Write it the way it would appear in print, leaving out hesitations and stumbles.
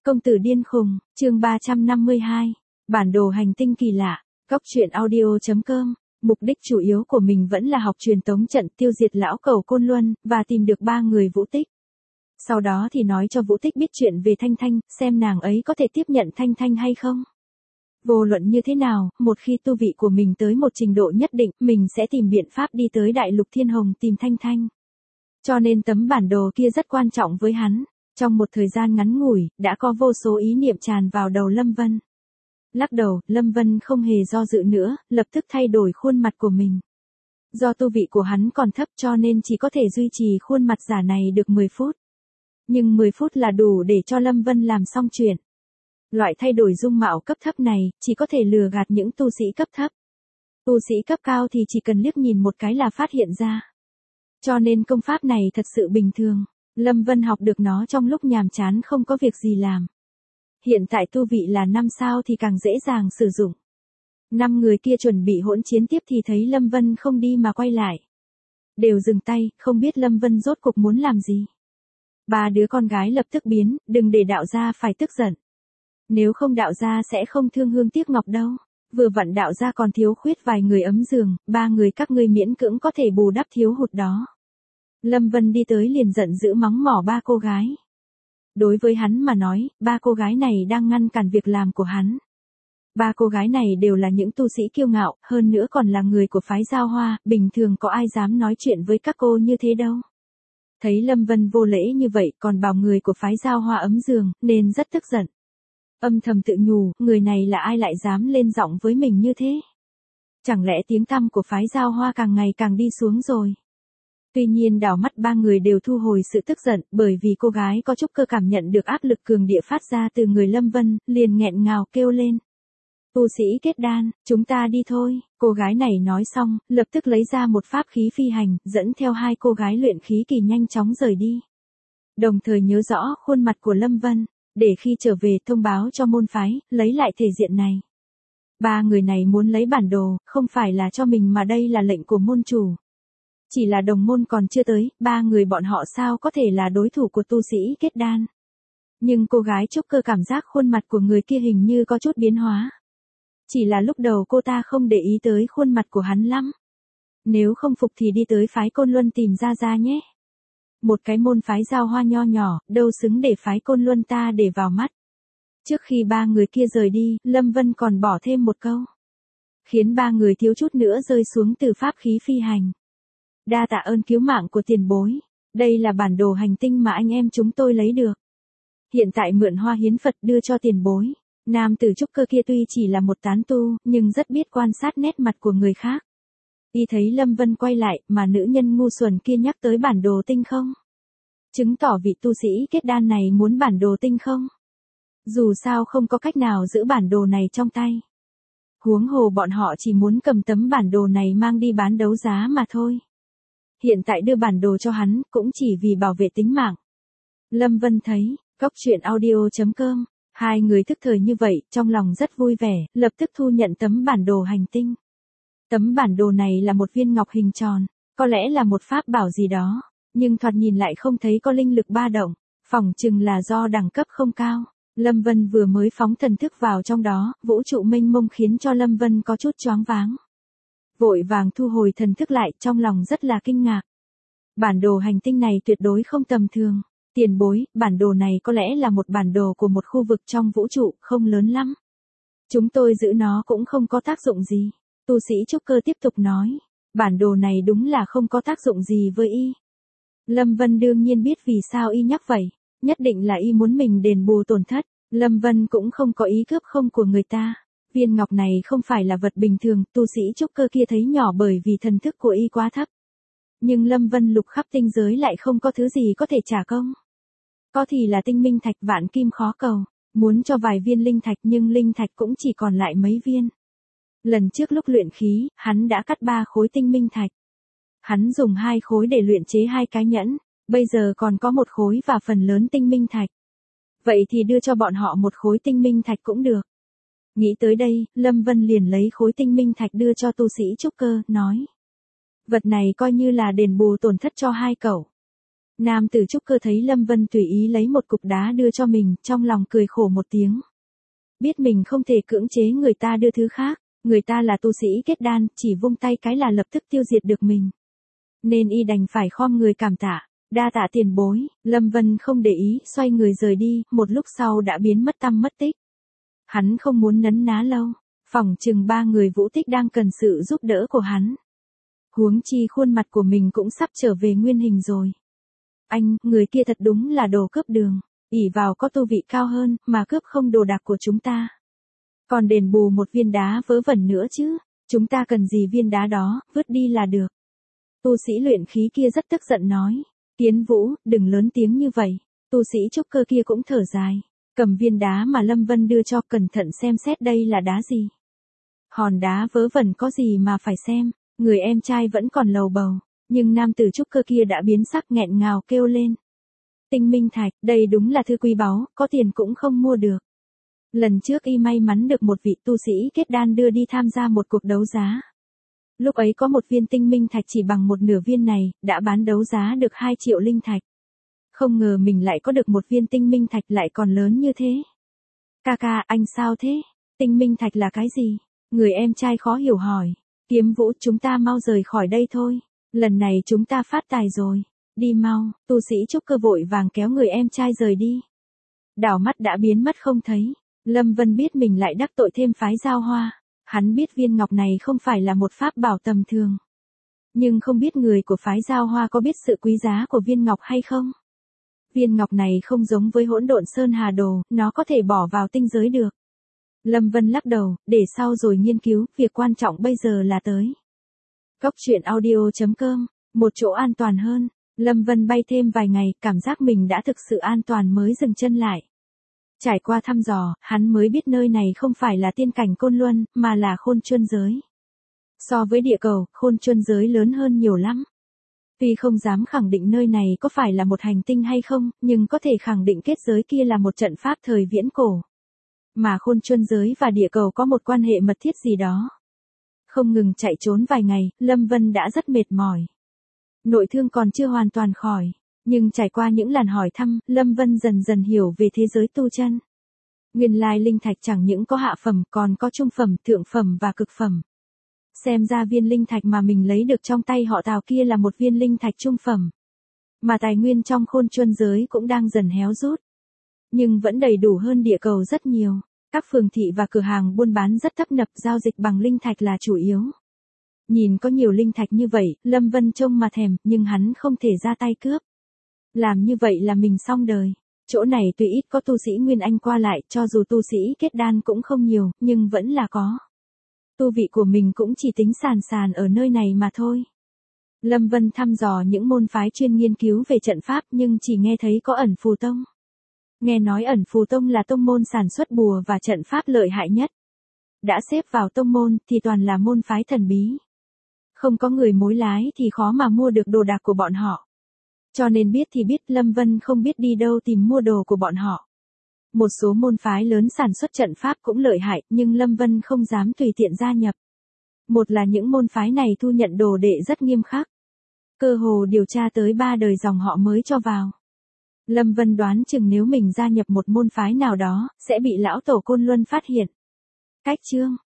Công tử điên khùng, chương 352. Bản đồ hành tinh kỳ lạ. Góc truyện audio.com. Mục đích chủ yếu của mình vẫn là học truyền tống trận tiêu diệt lão cẩu Côn Luân, và tìm được 3 người Vũ Tích. Sau đó thì nói cho Vũ Tích biết chuyện về Thanh Thanh, xem nàng ấy có thể tiếp nhận Thanh Thanh hay không. Vô luận như thế nào, một khi tu vị của mình tới một trình độ nhất định, mình sẽ tìm biện pháp đi tới Đại Lục Thiên Hồng tìm Thanh Thanh. Cho nên tấm bản đồ kia rất quan trọng với hắn. Trong một thời gian ngắn ngủi, đã có vô số ý niệm tràn vào đầu Lâm Vân. Lắc đầu, Lâm Vân không hề do dự nữa, lập tức thay đổi khuôn mặt của mình. Do tu vị của hắn còn thấp cho nên chỉ có thể duy trì khuôn mặt giả này được 10 phút. Nhưng 10 phút là đủ để cho Lâm Vân làm xong chuyện. Loại thay đổi dung mạo cấp thấp này, chỉ có thể lừa gạt những tu sĩ cấp thấp. Tu sĩ cấp cao thì chỉ cần liếc nhìn một cái là phát hiện ra. Cho nên công pháp này thật sự bình thường. Lâm Vân học được nó trong lúc nhàm chán không có việc gì làm. Hiện tại tu vị là 5 sao thì càng dễ dàng sử dụng. 5 người kia chuẩn bị hỗn chiến tiếp thì thấy Lâm Vân không đi mà quay lại. Đều dừng tay, không biết Lâm Vân rốt cuộc muốn làm gì. 3 đứa con gái lập tức biến, đừng để đạo gia phải tức giận. Nếu không đạo gia sẽ không thương hương tiếc ngọc đâu. Vừa vặn đạo gia còn thiếu khuyết vài người ấm giường, 3 người các ngươi miễn cưỡng có thể bù đắp thiếu hụt đó. Lâm Vân đi tới liền giận dữ mắng mỏ 3 cô gái. Đối với hắn mà nói, 3 cô gái này đang ngăn cản việc làm của hắn. 3 cô gái này đều là những tu sĩ kiêu ngạo, hơn nữa còn là người của phái Giao Hoa, bình thường có ai dám nói chuyện với các cô như thế đâu. Thấy Lâm Vân vô lễ như vậy còn bảo người của phái Giao Hoa ấm giường, nên rất tức giận. Âm thầm tự nhủ, người này là ai lại dám lên giọng với mình như thế? Chẳng lẽ tiếng tăm của phái Giao Hoa càng ngày càng đi xuống rồi? Tuy nhiên đảo mắt 3 người đều thu hồi sự tức giận, bởi vì cô gái có chút cơ cảm nhận được áp lực cường địa phát ra từ người Lâm Vân, liền nghẹn ngào kêu lên. Tu sĩ kết đan, chúng ta đi thôi. Cô gái này nói xong, lập tức lấy ra một pháp khí phi hành, dẫn theo 2 cô gái luyện khí kỳ nhanh chóng rời đi. Đồng thời nhớ rõ khuôn mặt của Lâm Vân, để khi trở về thông báo cho môn phái, lấy lại thể diện này. 3 người này muốn lấy bản đồ, không phải là cho mình mà đây là lệnh của môn chủ. Chỉ là đồng môn còn chưa tới, 3 người bọn họ sao có thể là đối thủ của tu sĩ kết đan. Nhưng cô gái trúc cơ cảm giác khuôn mặt của người kia hình như có chút biến hóa. Chỉ là lúc đầu cô ta không để ý tới khuôn mặt của hắn lắm. Nếu không phục thì đi tới phái Côn Luân tìm ra nhé. Một cái môn phái Giao Hoa nho nhỏ, đâu xứng để phái Côn Luân ta để vào mắt. Trước khi 3 người kia rời đi, Lâm Vân còn bỏ thêm một câu. Khiến 3 người thiếu chút nữa rơi xuống từ pháp khí phi hành. Đa tạ ơn cứu mạng của tiền bối. Đây là bản đồ hành tinh mà anh em chúng tôi lấy được. Hiện tại mượn hoa hiến Phật đưa cho tiền bối. Nam tử trúc cơ kia tuy chỉ là một tán tu, nhưng rất biết quan sát nét mặt của người khác. Y thấy Lâm Vân quay lại, mà nữ nhân ngu xuẩn kia nhắc tới bản đồ tinh không. Chứng tỏ vị tu sĩ kết đan này muốn bản đồ tinh không. Dù sao không có cách nào giữ bản đồ này trong tay. Huống hồ bọn họ chỉ muốn cầm tấm bản đồ này mang đi bán đấu giá mà thôi. Hiện tại đưa bản đồ cho hắn, cũng chỉ vì bảo vệ tính mạng. Lâm Vân thấy, góc truyện audio.com, 2 người thức thời như vậy, trong lòng rất vui vẻ, lập tức thu nhận tấm bản đồ hành tinh. Tấm bản đồ này là một viên ngọc hình tròn, có lẽ là một pháp bảo gì đó, nhưng thoạt nhìn lại không thấy có linh lực ba động, phỏng chừng là do đẳng cấp không cao. Lâm Vân vừa mới phóng thần thức vào trong đó, vũ trụ mênh mông khiến cho Lâm Vân có chút choáng váng. Vội vàng thu hồi thần thức lại, trong lòng rất là kinh ngạc. Bản đồ hành tinh này tuyệt đối không tầm thường. Tiền bối, bản đồ này có lẽ là một bản đồ của một khu vực trong vũ trụ, không lớn lắm. Chúng tôi giữ nó cũng không có tác dụng gì. Tu sĩ trúc cơ tiếp tục nói. Bản đồ này đúng là không có tác dụng gì với y. Lâm Vân đương nhiên biết vì sao y nhắc vậy. Nhất định là y muốn mình đền bù tổn thất. Lâm Vân cũng không có ý cướp không của người ta. Viên ngọc này không phải là vật bình thường, tu sĩ trúc cơ kia thấy nhỏ bởi vì thần thức của y quá thấp. Nhưng Lâm Vân lục khắp tinh giới lại không có thứ gì có thể trả công. Có thì là tinh minh thạch vạn kim khó cầu, muốn cho vài viên linh thạch nhưng linh thạch cũng chỉ còn lại mấy viên. Lần trước lúc luyện khí, hắn đã cắt 3 khối tinh minh thạch. Hắn dùng 2 khối để luyện chế 2 cái nhẫn, bây giờ còn có 1 khối và phần lớn tinh minh thạch. Vậy thì đưa cho bọn họ 1 khối tinh minh thạch cũng được. Nghĩ tới đây, Lâm Vân liền lấy khối tinh minh thạch đưa cho tu sĩ trúc cơ, nói. Vật này coi như là đền bù tổn thất cho 2 cậu. Nam tử trúc cơ thấy Lâm Vân tùy ý lấy một cục đá đưa cho mình, trong lòng cười khổ một tiếng. Biết mình không thể cưỡng chế người ta đưa thứ khác, người ta là tu sĩ kết đan, chỉ vung tay cái là lập tức tiêu diệt được mình. Nên y đành phải khom người cảm tạ, đa tạ tiền bối. Lâm Vân không để ý, xoay người rời đi, một lúc sau đã biến mất tăm mất tích. Hắn không muốn nấn ná lâu, phỏng chừng 3 người Vũ Tích đang cần sự giúp đỡ của hắn. Huống chi khuôn mặt của mình cũng sắp trở về nguyên hình rồi. Anh, người kia thật đúng là đồ cướp đường, ỷ vào có tu vị cao hơn, mà cướp không đồ đạc của chúng ta. Còn đền bù một viên đá vớ vẩn nữa chứ, chúng ta cần gì viên đá đó, vứt đi là được. Tu sĩ luyện khí kia rất tức giận nói, Kiến Vũ, đừng lớn tiếng như vậy. Tu sĩ trúc cơ kia cũng thở dài, cầm viên đá mà Lâm Vân đưa cho, cẩn thận xem xét đây là đá gì. Hòn đá vớ vẩn có gì mà phải xem, người em trai vẫn còn lầu bầu, nhưng nam tử trúc cơ kia đã biến sắc nghẹn ngào kêu lên. Tinh minh thạch, đây đúng là thư quý báu, có tiền cũng không mua được. Lần trước y may mắn được một vị tu sĩ kết đan đưa đi tham gia một cuộc đấu giá. Lúc ấy có một viên tinh minh thạch chỉ bằng một nửa viên này, đã bán đấu giá được 2 triệu linh thạch. Không ngờ mình lại có được một viên tinh minh thạch lại còn lớn như thế. Ca, anh sao thế? Tinh minh thạch là cái gì? Người em trai khó hiểu hỏi. Kiếm Vũ, chúng ta mau rời khỏi đây thôi. Lần này chúng ta phát tài rồi. Đi mau, tu sĩ trúc cơ vội vàng kéo người em trai rời đi. Đảo mắt đã biến mất không thấy. Lâm Vân biết mình lại đắc tội thêm phái Giao Hoa. Hắn biết viên ngọc này không phải là một pháp bảo tầm thường. Nhưng không biết người của phái Giao Hoa có biết sự quý giá của viên ngọc hay không? Viên ngọc này không giống với Hỗn Độn Sơn Hà Đồ, nó có thể bỏ vào tinh giới được. Lâm Vân lắc đầu, để sau rồi nghiên cứu, việc quan trọng bây giờ là tới. Goctruyện.audio.com, một chỗ an toàn hơn. Lâm Vân bay thêm vài ngày, cảm giác mình đã thực sự an toàn mới dừng chân lại. Trải qua thăm dò, hắn mới biết nơi này không phải là tiên cảnh Côn Luân, mà là Khôn Chuân giới. So với địa cầu, Khôn Chuân giới lớn hơn nhiều lắm. Tuy không dám khẳng định nơi này có phải là một hành tinh hay không, nhưng có thể khẳng định kết giới kia là một trận pháp thời viễn cổ. Mà Khôn Chuân giới và địa cầu có một quan hệ mật thiết gì đó. Không ngừng chạy trốn vài ngày, Lâm Vân đã rất mệt mỏi. Nội thương còn chưa hoàn toàn khỏi, nhưng trải qua những lần hỏi thăm, Lâm Vân dần dần hiểu về thế giới tu chân. Nguyên lai linh thạch chẳng những có hạ phẩm, còn có trung phẩm, thượng phẩm và cực phẩm. Xem ra viên linh thạch mà mình lấy được trong tay họ Tào kia là một viên linh thạch trung phẩm. Mà tài nguyên trong Khôn Chuân giới cũng đang dần héo rút. Nhưng vẫn đầy đủ hơn địa cầu rất nhiều. Các phường thị và cửa hàng buôn bán rất tấp nập, giao dịch bằng linh thạch là chủ yếu. Nhìn có nhiều linh thạch như vậy, Lâm Vân trông mà thèm, nhưng hắn không thể ra tay cướp. Làm như vậy là mình xong đời. Chỗ này tuy ít có tu sĩ Nguyên Anh qua lại, cho dù tu sĩ kết đan cũng không nhiều, nhưng vẫn là có. Tu vị của mình cũng chỉ tính sàn ở nơi này mà thôi. Lâm Vân thăm dò những môn phái chuyên nghiên cứu về trận pháp nhưng chỉ nghe thấy có Ẩn Phù Tông. Nghe nói Ẩn Phù Tông là tông môn sản xuất bùa và trận pháp lợi hại nhất. Đã xếp vào tông môn thì toàn là môn phái thần bí. Không có người mối lái thì khó mà mua được đồ đạc của bọn họ. Cho nên biết thì biết, Lâm Vân không biết đi đâu tìm mua đồ của bọn họ. Một số môn phái lớn sản xuất trận pháp cũng lợi hại, nhưng Lâm Vân không dám tùy tiện gia nhập. Một là những môn phái này thu nhận đồ đệ rất nghiêm khắc. Cơ hồ điều tra tới 3 đời dòng họ mới cho vào. Lâm Vân đoán chừng nếu mình gia nhập một môn phái nào đó, sẽ bị lão tổ Côn Luân phát hiện. Cách chương